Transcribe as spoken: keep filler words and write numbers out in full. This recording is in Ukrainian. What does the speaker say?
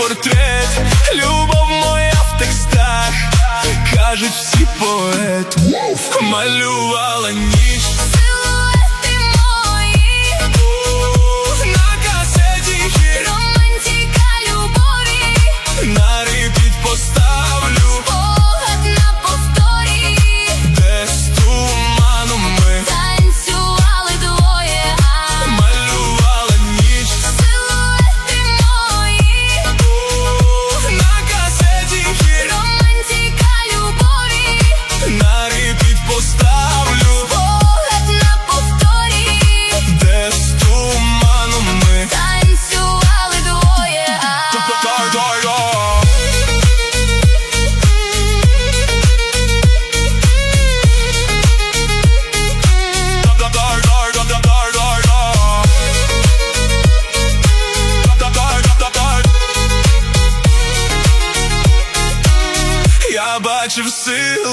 портрет, любов моя в текстах, кажуть всі поет. Малювала ніч, Силуети мої на касеті хіт, романтика любові, на репіт поставлю, спогад на повторі, де з туманом ми танцювали двоє, а малювала ніч, силуети мої на касеті хіт, романтика любові, на репіт поставлю, спогад на повторі, де з туманом ми танцювали двоє, а я бачив силу